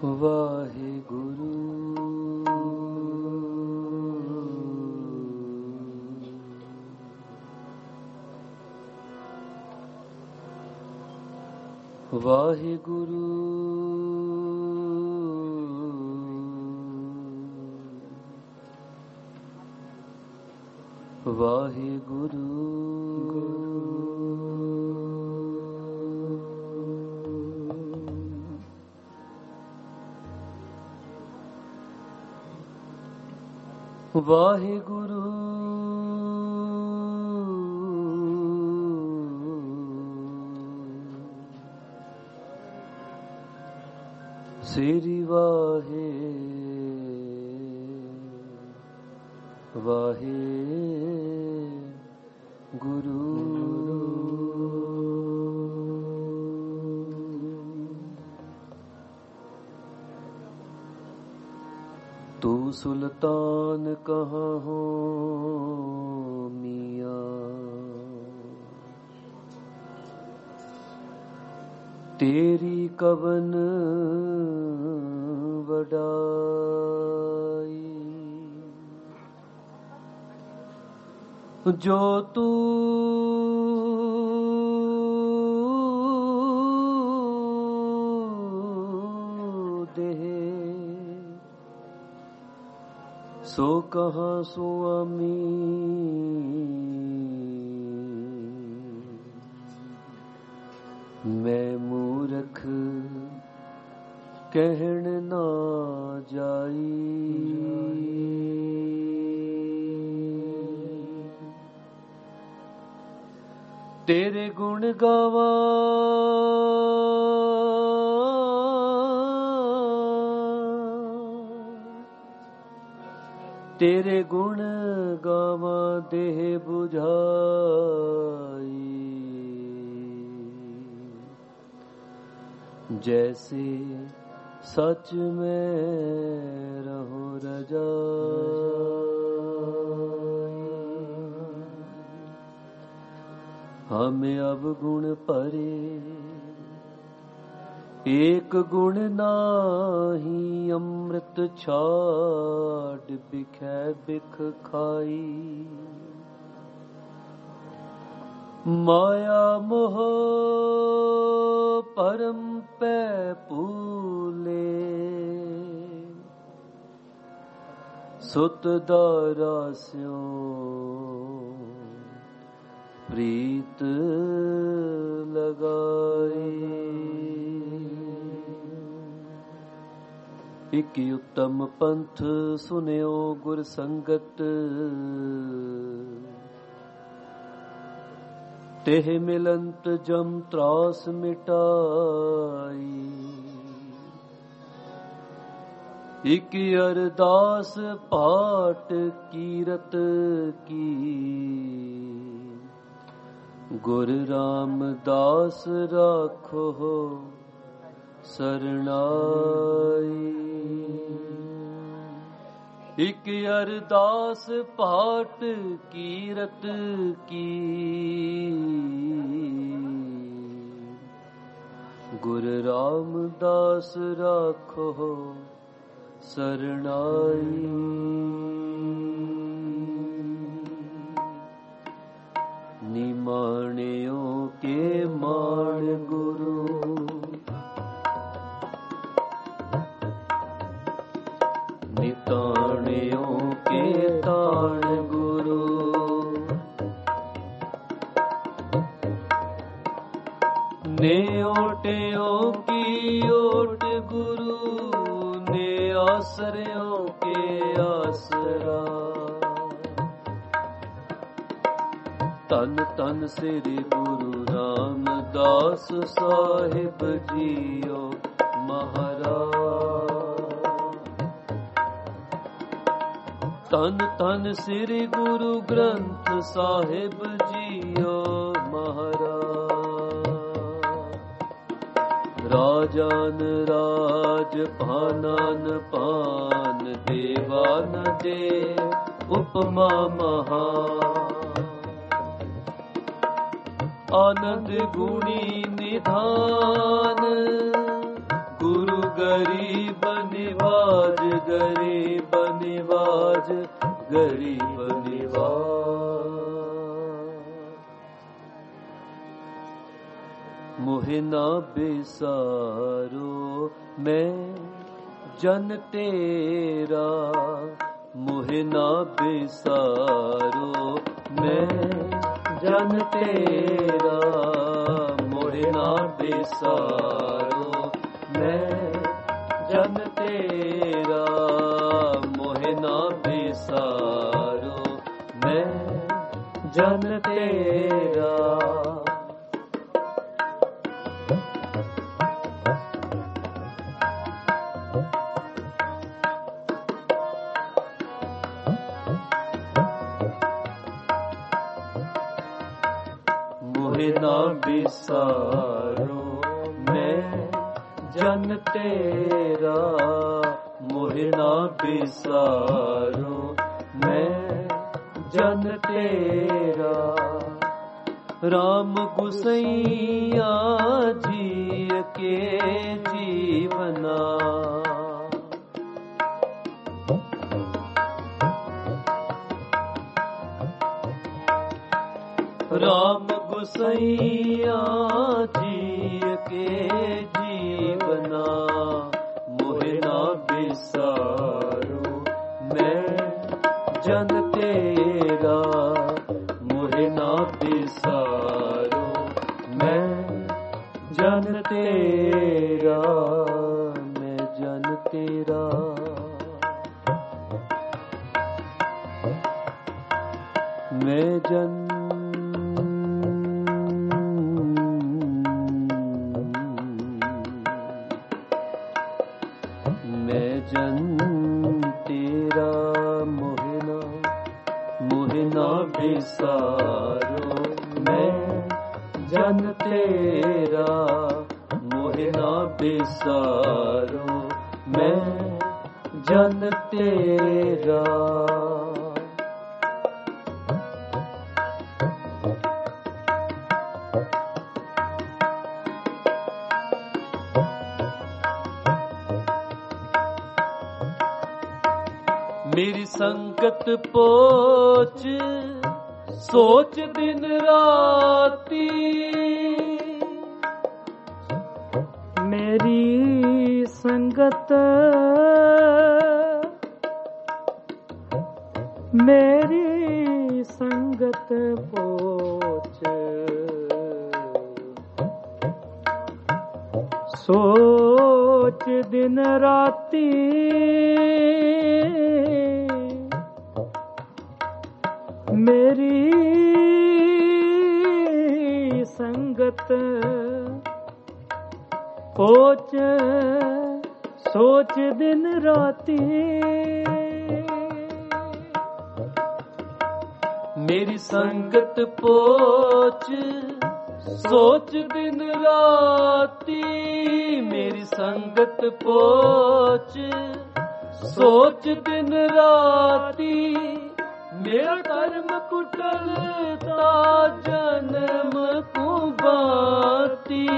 वाहिगुरु वाहिगुरु वाहिगुरु वाहिगुरु श्री वाहे वाहे गुरु तू सुल्तान कहाँ हो मियाँ, तेरी कवन वडाई, जो तू दे सो कहाँ स्वामी, मैं मूर्ख कहन ना जाई, तेरे गुण गावा तेरे गुण गावा देह बुझाई, जैसे सच में रहो रजाई। हमें अब गुण परे एक गुण नाही, अमृत छाड़ बिखै बिख खाई, माया मोह परम पै पूले, सुत दारास्यों प्रीत लगाई। एक उत्तम पंथ सुनियो गुर संगत, तेह मिलंत जम त्रास मिटाई, एक अरदास पाठ कीरत की, गुर रामदास राखो सरणाई। एक अरदास पाठ कीरत की, गुर रामदास राखो सरणाई। निमाणियों के मान गुरु, निताणियों के ताण गुरु, ने ओटियों की ओट गुरु, ने आसरियों के आसरा। तन तन श्री गुरु रामदास साहिब जियो महाराज। तन तन श्री गुरु ग्रंथ साहिब जियो महाराज। राजान राज पानान पान, देवान देव उपमा महा। आनंद गुणी निधान, गुरु गरीब गरीब निवाज गरीब निवाज। मोहे ना बिसारो मैं जन तेरा, मोहे ना बिसारो मैं जन तेरा, मोहे ना बिसारो मैं जन तेरा, मोहे ना बिसारो मैं जन तेरा। मोहे ना बिसारो मैं जन तेरा, मोहे ना बिसारो मैं जन तेरा। राम गुसैया जी के जीवना, राम गुसैया जी के जीवना, मोहे ना बिसारो मैं जन तेरा, मोहे ना बिसारो मैं जन तेरा, मैं जन तेरा। मैं जन तेरा, मोहे ना बिसारो मैं जन तेरा, मोहे ना बिसारो मैं जन तेरा। मेरी संगत पोच सोच दिन राती, मेरी संगत, मेरी संगत पोच सोच दिन राती। मेरी संगत पोच सोच दिन राती। मेरी संगत पोच सोच दिन राती, मेरी संगत पोच सोच दिन राती। मेरा कर्म कुटलता जन्म को बाती,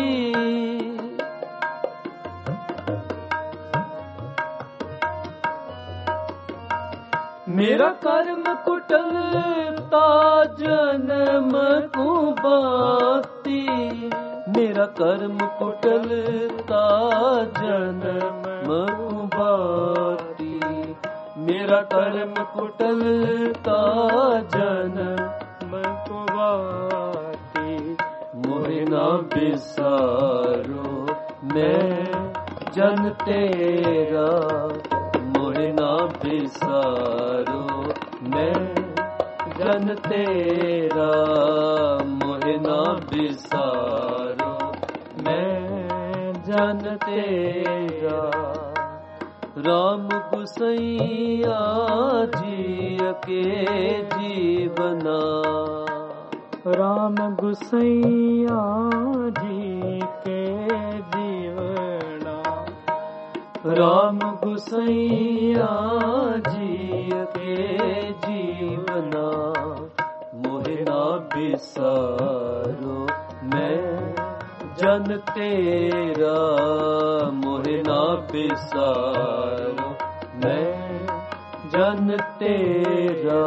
मेरा कर्म कुटलता जन्म को बाती, मेरा कर्म कुटलता जन्म को बाती। मेरा कर्म कुटलता जन्म को बाती। मोहे ना बिसारो मैं जन तेरा, मोहे ना बिसारो मैं जन तेरा, मोहे ना बिसारो मैं जन तेरा। राम गुसैया जी के जीवना, राम गुसैया जी के जीवना। राम गुसैया जी के जीवना, मोहे ना बिसारो मैं जन तेरा, मोहे ना बिसारो मैं जन तेरा।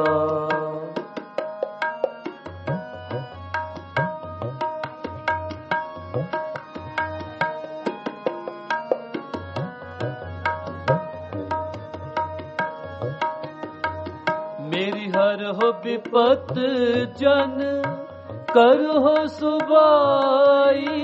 मेरी हर हो विपत जन कर हो सुबाई।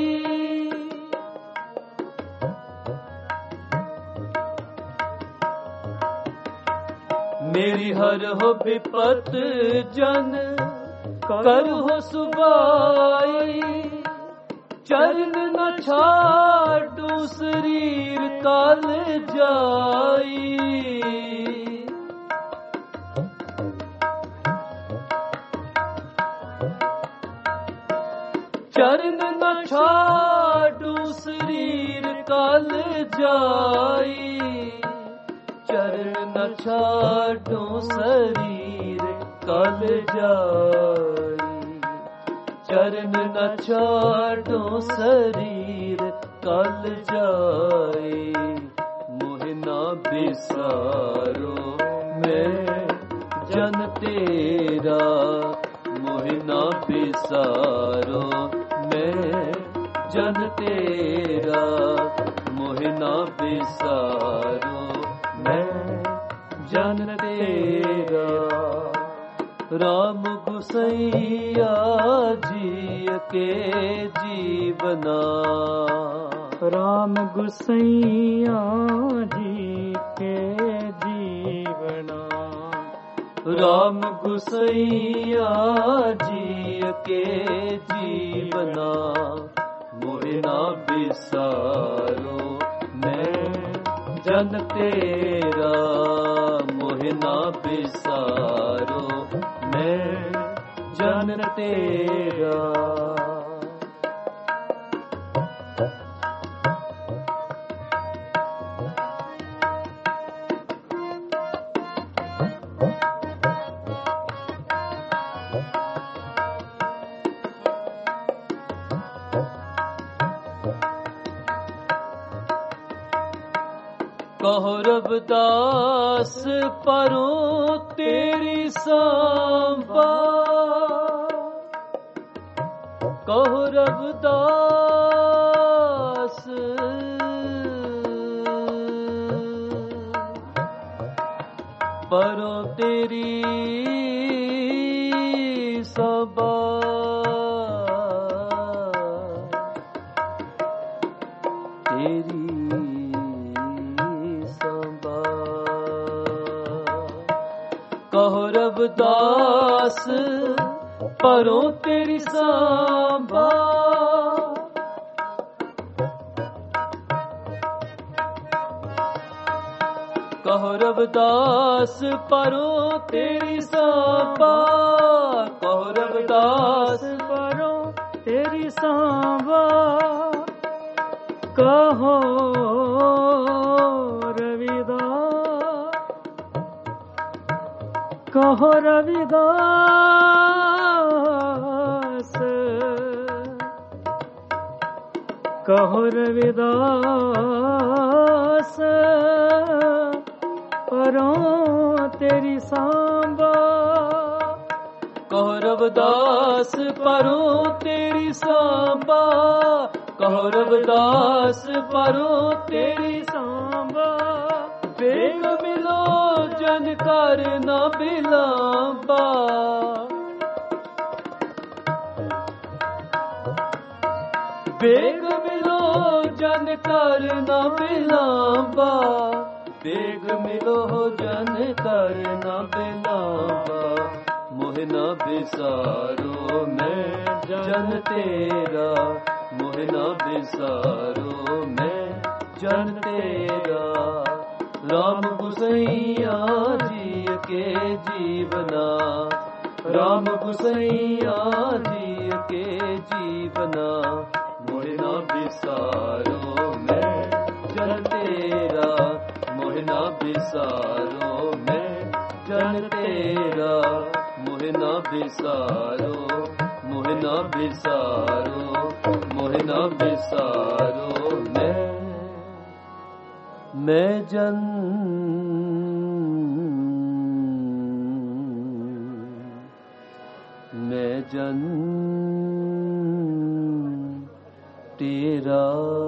मेरी हर हो विपत जन कर हो सुबाई। चरण न छाडू शरीर काल जाई। चरण न छाडू शरीर काल जाई। चरण न छाडू शरीर काल जाई। चरण न छाडू शरीर काल जाई। मोह ना बिसारो मैं जन तेरा। मोह ना बिसारो मैं जन तेरा। मोह ना बिसारो मैं जन तेरा। राम गुसैया जी के जीवना। राम गुसैया जी के जीवना। राम गुसैया जी के जीवना। मोह ना बिसारो मैं जन तेरा। मोह ना बिसारो मैं जन तेरा। कहो रविदास परों तेरी सांबा। कहो रविदास परों तेरी सांबा। तेरी कहो रविदास परों तेरी सांबा। कहो रविदास परों तेरी सांबा। कहो रविदास परों तेरी सांबा। कहो कहो रविदास। कहो रविदास परों तेरी सांबा। कहो रविदास परों तेरी सांबा। कहो रविदास परों तेरी सांबा। बेग मिलो जन कर न बिलांबा। बेग मिलो जन कर न बिलांबा। बेग मिलो जन कर न बिलांबा। मोह ना बिसारो मैं जन तेरा। मोह ना बिसारो मैं जन तेरा। राम गुसैया जी के जीवना। राम गुसैया जी के जीवना। मोह ना बिसारो मैं जन तेरा। मोह ना बिसारो मैं जन तेरा। मोह ना बिसारो। मोह ना बिसारो। मोह ना बिसारो मैं मैं जन तेरा।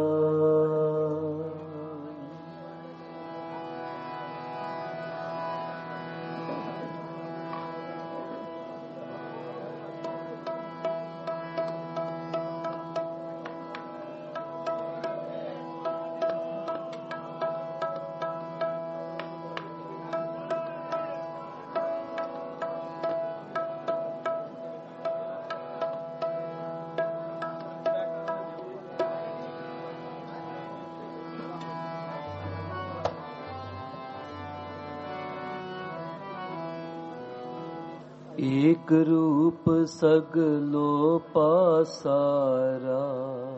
एक रूप सगलो पासारा,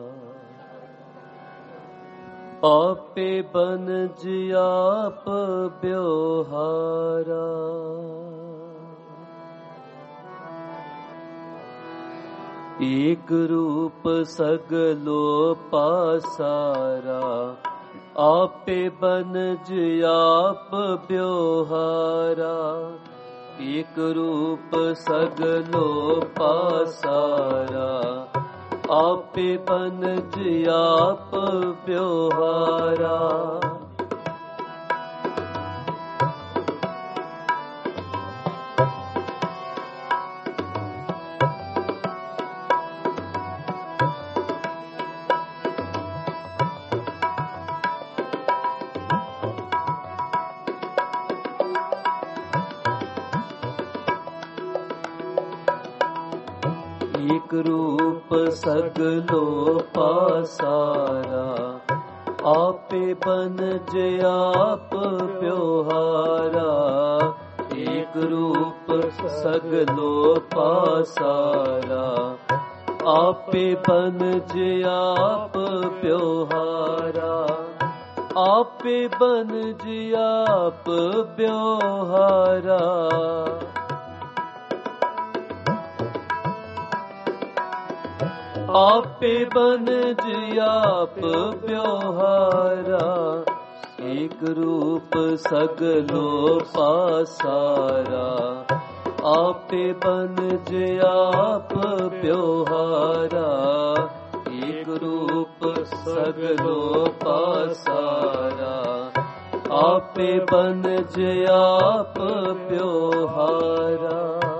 आपे बनज आप ब्योहारा। एक रूप सगलो पासारा, आपे बनज आप ब्योहारा। एक रूप सगलो पासारा, आपे बनज आप ब्योहारा। एक रूप सगलो पासारा, आपे बनज आप ब्योहारा। एक रूप सगलो पासारा, आपे बनज आप ब्योहारा। आपे बनज आप ब्योहारा। आपे बनज आप ब्योहारा। एक रूप सगलो पासारा, आपे बनज आप ब्योहारा। एक रूप सगलो पासारा, आपे बनज आप ब्योहारा।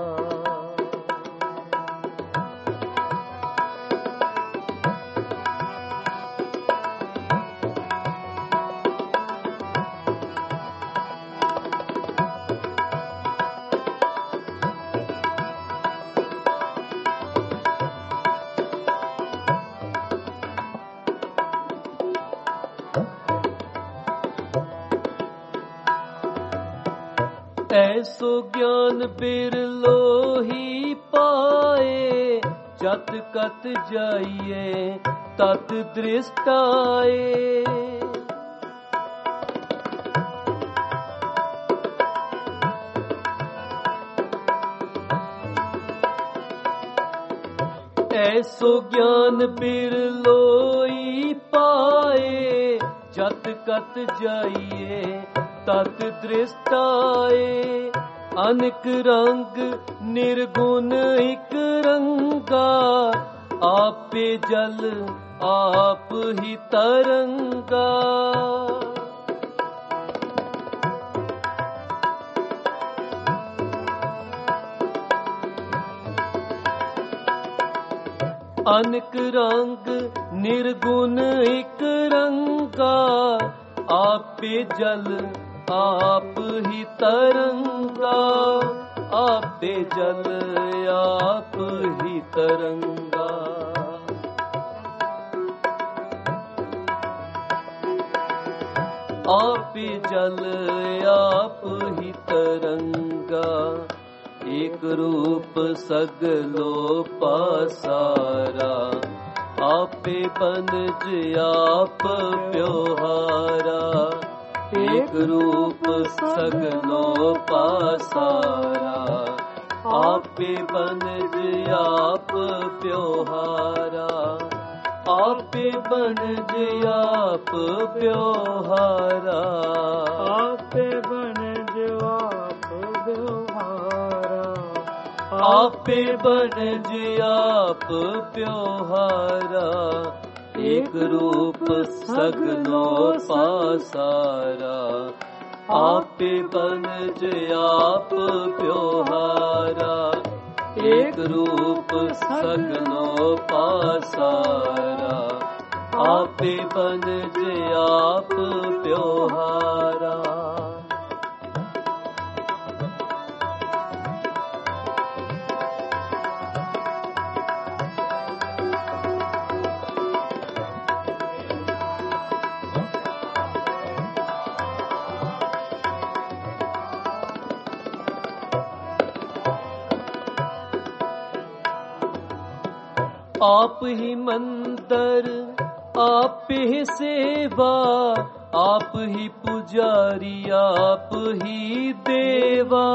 ऐसो ज्ञान बिरलो ही पाए, जत कत जाइए तत दृष्टाए। ऐसो ज्ञान बिरलो ही पाए, जत कत जाइए तत दृष्टाए। अनेक रंग निर्गुण एक रंगा, आपे जल आप ही तरंगा। अनेक रंग निर्गुण एक रंगा, आपे जल आप ही तरंगा। आपे जल आप ही तरंगा। आपे जल आप ही तरंगा। एक रूप सगलो पासारा, आपे बनज आप ब्योहारा। एक रूप सगलो पासारा, आपे बनज आप ब्योहारा। आपे बनज आप ब्योहारा, आपे बनज आप ब्योहारा, आपे बनज आप ब्योहारा, एक रूप सगनो पासारा, आपे बनज आप ब्योहारा, एक रूप सगनो पासारा, आपे बनज आप ब्योहारा। आप ही मंदिर आप ही सेवा, आप ही पुजारी आप ही देवा,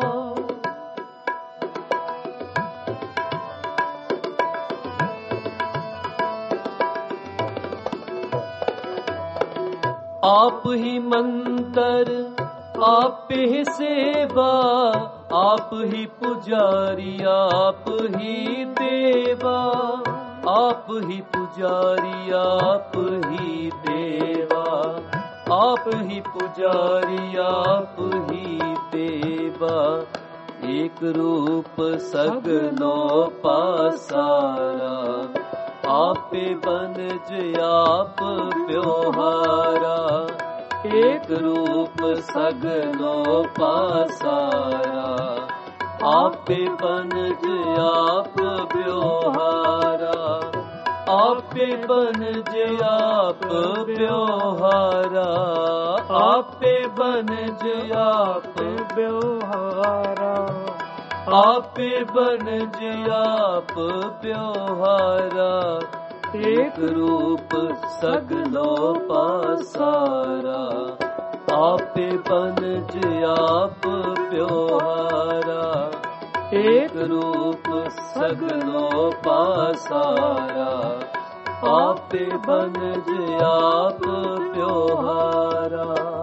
आप ही मंदिर आप ही सेवा, आप ही पुजारी आप ही देवा, आप ही पुजारी आप ही देवा, आप ही पुजारी आप ही देवा, एक रूप सगनो पासारा, आपे बनज आप ब्योहारा, एक रूप सगनो पासारा, आपे बनज आप ब्योहारा, आपे बनज आप ब्योहारा, आपे बनज आप ब्योहारा, आपे बनज आप ब्योहारा, एक रूप सगनो पासारा, आपे बनज आप ब्योहारा, एक रूप सगनो पासारा, आपे बनज आप ब्योहारा।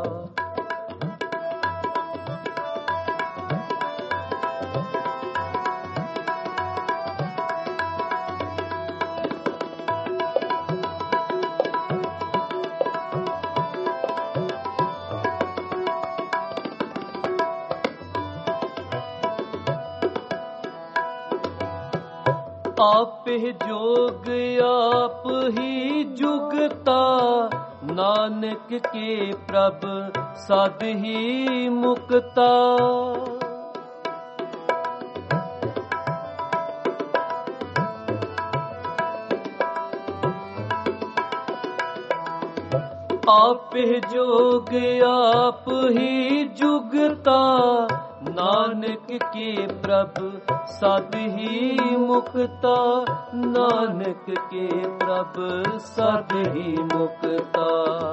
आप ही जोग आप ही जुगता, नानक के प्रभ सद ही मुक्ता, आप ही जोग आप ही जुगता, नानक के प्रभ सद ही मुक्ता, नानक के प्रभ सद ही मुक्ता,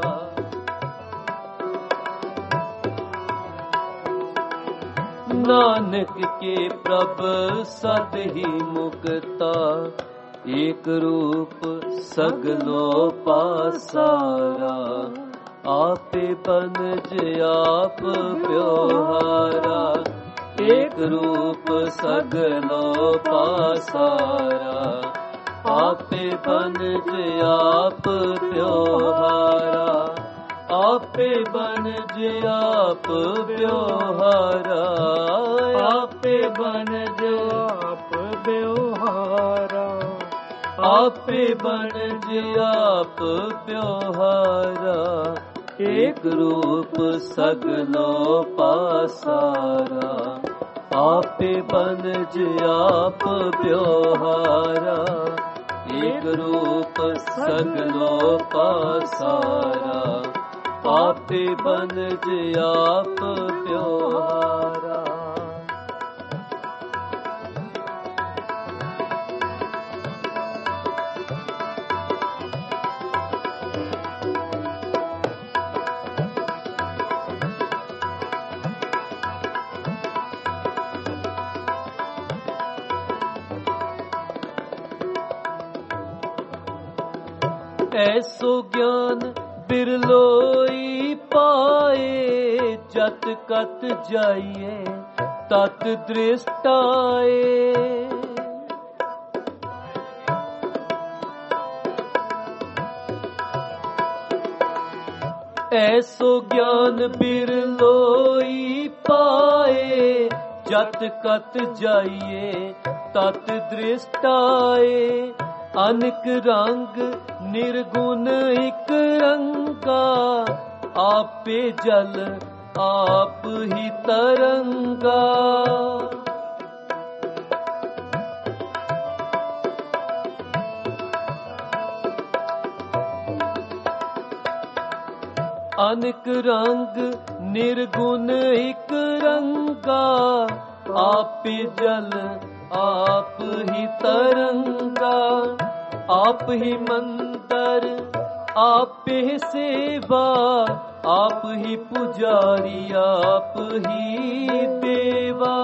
नानक के प्रभ सद ही मुक्ता, एक रूप सगनो पासारा, आपे बनज आप ब्योहारा, एक रूप सगनो पासारा, आपे बनज आप ब्योहारा, आपे बनज आप ब्योहारा, आपे बनज आप ब्योहारा, आपे बनज आप ब्योहारा, एक रूप सगनो पासारा, आपे बनज आप ब्योहारा, एक रूप सगनो पासारा, आपे बनज आप ब्योहारा। ऐसो ज्ञान बिरलोई पाए, जत कत जाइए तत दृष्टाए। ऐसो ज्ञान बिरलोई पाए, जत कत जाइए तत दृष्टाए। अनेक रंग निर्गुण एक रंगा, आपे जल आप ही तरंगा। अनेक रंग निर्गुण एक रंगा, आपे जल आप ही तरंगा। आप ही मंतर आप ही सेवा, आप ही पुजारी आप ही देवा।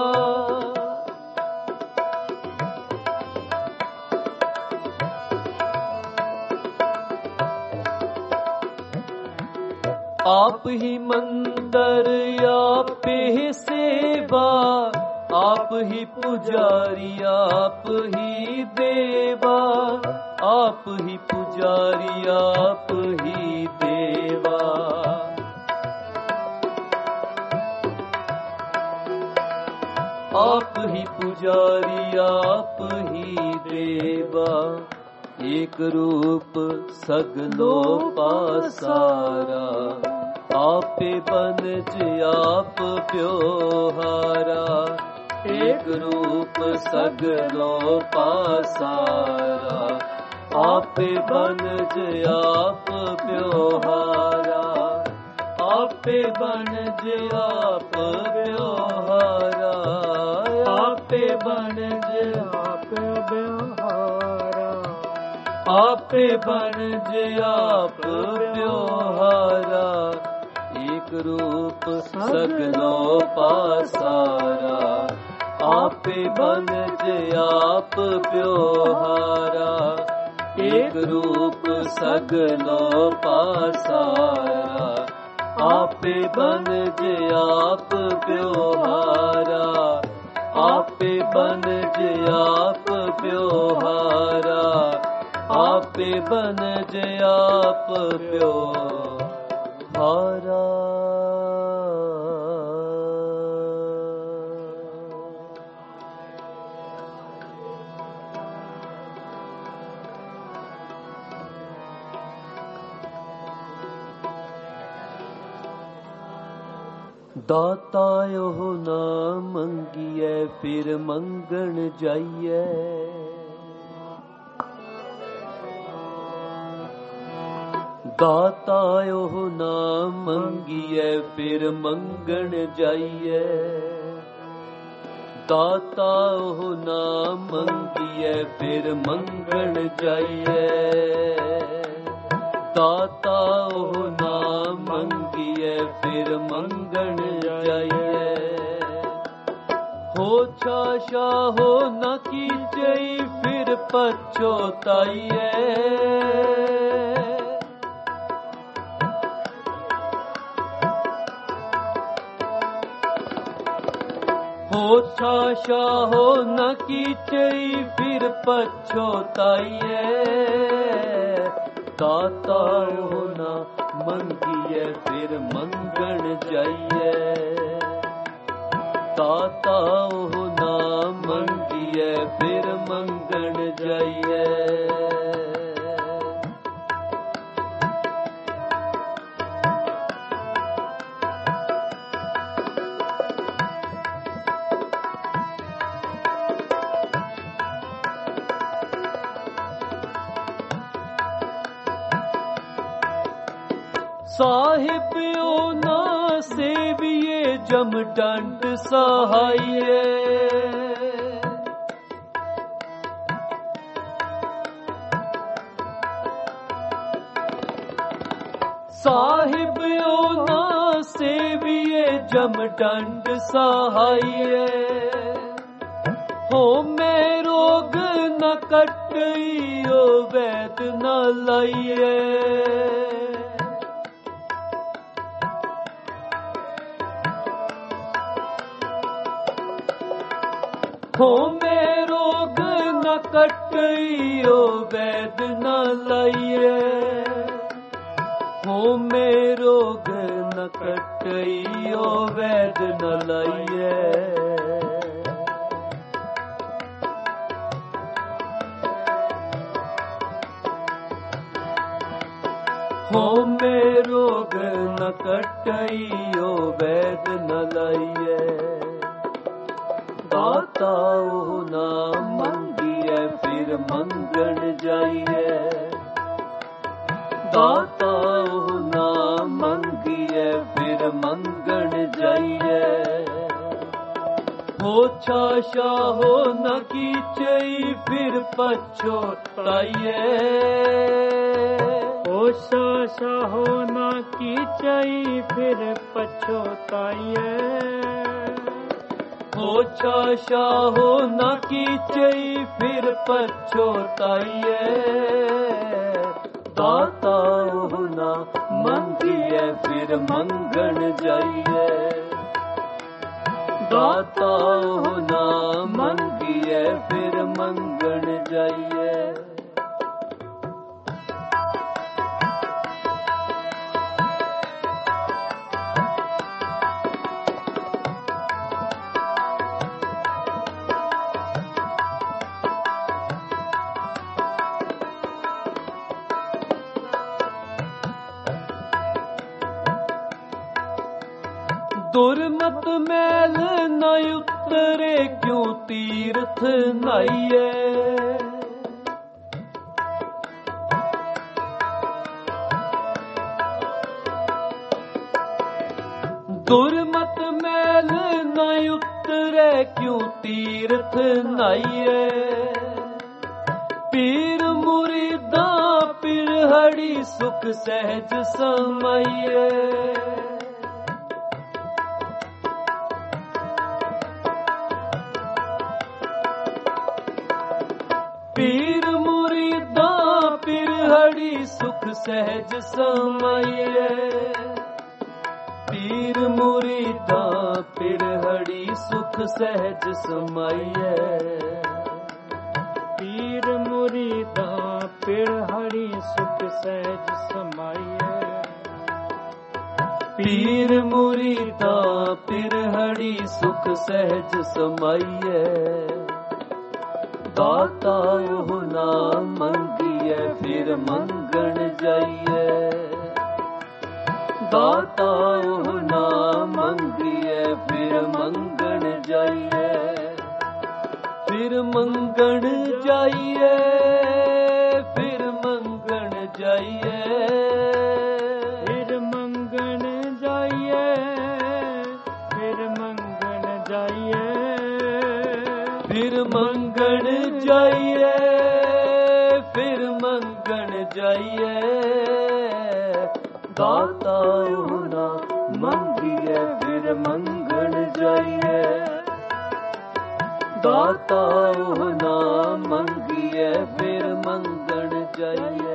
आप ही मंदिर आप ही सेवा, आप ही पुजारी आप ही देवा। आप ही पुजारी आप ही देवा। आप ही पुजारी आप ही देवा। एक रूप सगलो पासारा, आपे बनज आप प्योहारा। एक रूप सगलो पासारा, आपे बनज आप प्योहारा। आपे बनज आप प्योहारा। आपे बनज आप प्योहारा। आपे बनज आप प्योहारा। एक रूप सगलो पासारा, आपे बनज आप प्योहारा। एक रूप सगलो पासारा, आपे बनज आप प्योहारा। आपे बनज आप प्योहारा। आपे बनज आप प्योहारा। दाता यो ना मंगिए फिर मंगण जाइए। दाता यो ना मंगिए फिर मंगण जाइए। दाता यो ना मंगिए फिर मंगण जाइए। दाता यो ना मंगिए फिर मंगण जाइए। हो छाशा हो न कीजई फिर पछोताइए। हो छाशा हो न कीजई फिर पछोताइए। दाता हो ना मंगिए फिर मंगण जाइए। दाता हो ना मंगिए फिर मंगण जाइए। साहिब यो ना सेविए जम दंड सहाइए। साहिब यो ना सेविए जम दंड सहाइए। हो मैं रोग न कट कटइयो वैद न लाइए। होमे रोग न कटइयो वैद न लाइए। होमे रोग न कटइयो वैद न लाइए। होमे रोग न कटइयो वैद न लाइए। दाताओ ना मंगिए फिर मंगण जाइए। दाताओ ना मंगिए फिर मंगण जाइए। हो छाशा हो न कीचई फिर पछोताइए। हो छाशा हो न कीचई फिर पछोताइए। हो छाशा हो न कीचई फिर पछोताइए। दाताओ ना मंगिए फिर मंगण जाइए। दाताओ ना मंगिए फिर मंगण जाइए। दुर्मत मैल न उतरे क्यों तीर्थ नाइए। दुर्मत मैल न उतरे क्यों तीर्थ नाइए। पीर मुरीदा पिरहड़ी सुख सहज समाइए। पीर मुरीदा पिरहड़ी सुख सहज समाइए। पीर मुरीदा पिरहड़ी सुख सहज समाइए। पीर मुरीदा पिरहड़ी सुख सहज समाइए। पीर मुरीदा पिरहड़ी सुख सहज समाइए। दाताओ ना मंगिए फिर मंगण जाइए। दाताओ ना मंगिए फिर मंगण जाइए। फिर मंगण जाइए। फिर मंगण जाइए। फिर मंगण जाइए। फिर मंगण जाइए। फिर मंगण जाइए। फिर मंगण जाइए। दाताओ ना मंगिए फिर मंगण जाइए। दाताओ ना मंगिए फिर मंगण जाइए।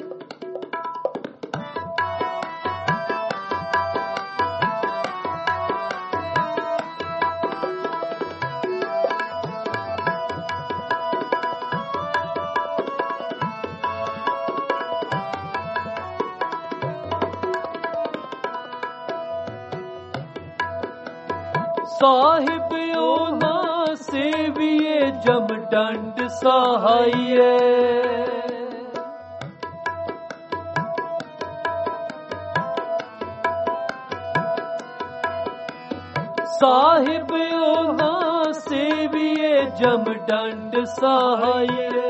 साहिब ओ ना सेविए जम दंड सहाइए। साहिब ओ ना सेविए जम दंड सहाइए।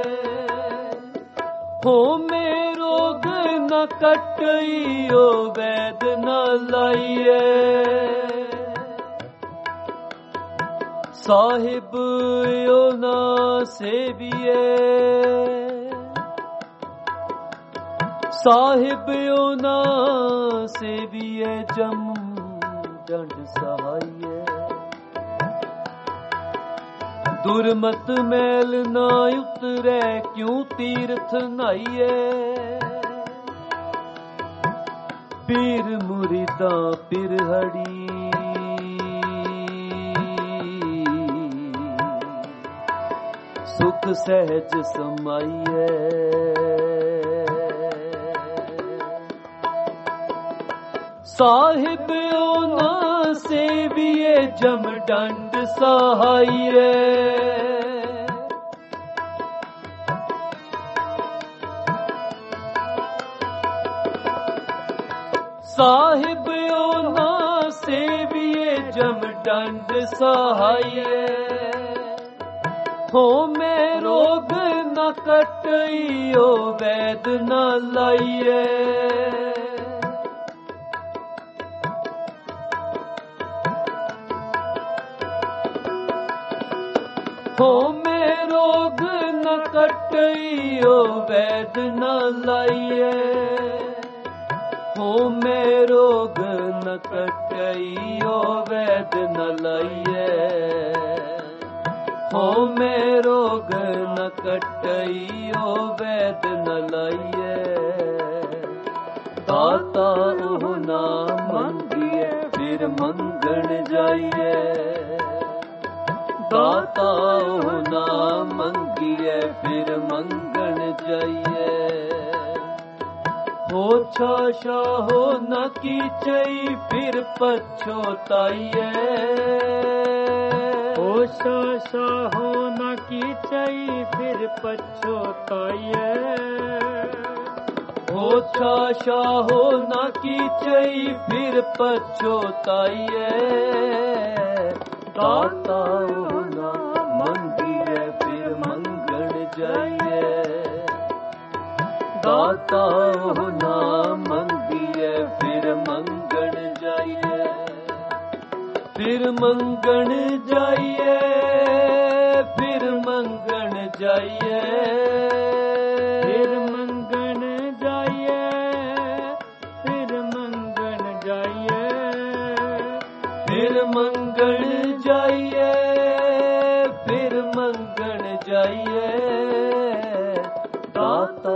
हो में रोग न कटइयो वैद न लाइए। साहिब यो ना सेविए। साहिब यो ना सेविए जम दंड सहाइए। ਦੁਰਮਤ ਮੈਲ ਨਾ ਉਤਰੈ ਕਿਉ ਤੀਰਥ ਨਾਈਏ। ਪੀਰ ਮੁਰੀਦਾਂ ਪਿਰਹੜੀ ਸੁਖ ਸਹਿਜ ਸਮਾਈਐ। ਸਾਹਿਬ ਉਹਨਾਂ ਸੇਵੀਏ ਜਮ ਡੰਡ ਸਹਾਈਏ। ਸਾਹਿਬ ਉਹਨਾਂ ਸੇਵੀਏ ਜਮ ਡੰਡ ਸਹਾਈਏ। ਹੋਮੈ ਰੋਗ ਨ ਕਟਈਓ ਵੈਦ ਨ ਲਾਈਏ। ਹੋਮੈ ਰੋਗ ਨ ਕਟਈਓ ਵੈਦ ਨ ਲਾਈਏ। ਹੋਮੈ ਰੋਗ ਨ ਕਟਈਓ ਵੈਦ ਨ ਲਾਈਏ। ਹੋਮੈ ਰੋਗ ਨ ਕਟਈਓ ਵੈਦ ਨ ਲਾਈਏ। ਦਾਤਾ ਉਹ ਨਾ ਮੰਗੀਏ ਫਿਰ ਮੰਗਣ ਜਾਈਏ। ਦਾਤਾ ਉਹ ਨਾ ਮੰਗੀਏ ਫਿਰ ਮੰਗਣ ਜਾਈਏ। ਹੋਛਾ ਸ਼ਾਹੋ ਨ ਕੀਚਈ ਫਿਰ ਪਛੋਤਾਈਏ। ਹੋਛਾ ਸ਼ਾਹੋ ਨ ਕੀਚਈ ਫਿਰ ਪਛੋਤਾਈਏ। ਹੋਛਾ ਸ਼ਾਹੋ ਨ ਕੀਚਈ ਫਿਰ ਪਛੋਤਾਈਏ। ਦਾਤਾ ਉਹ ਨਾ ਮੰਗੀਏ ਫਿਰ ਮੰਗਣ ਜਾਈਏ। ਦਾਤਾ ਉਹ ਨਾ ਮੰਗੀਏ ਫਿਰ ਮੰਗਣ ਜਾਈਏ। ਫਿਰ ਮੰਗਣ ਜਾਈਏ। ਫਿਰ ਮੰਗਣ ਜਾਈਏ। ਫਿਰ ਮੰਗਣ ਜਾਈਏ। ਫਿਰ ਮੰਗਣ ਜਾਈਏ। ਫਿਰ ਮੰਗਣ ਜਾਈਏ। ਫਿਰ ਮੰਗਣ ਜਾਈਏ। ਦਾਤਾ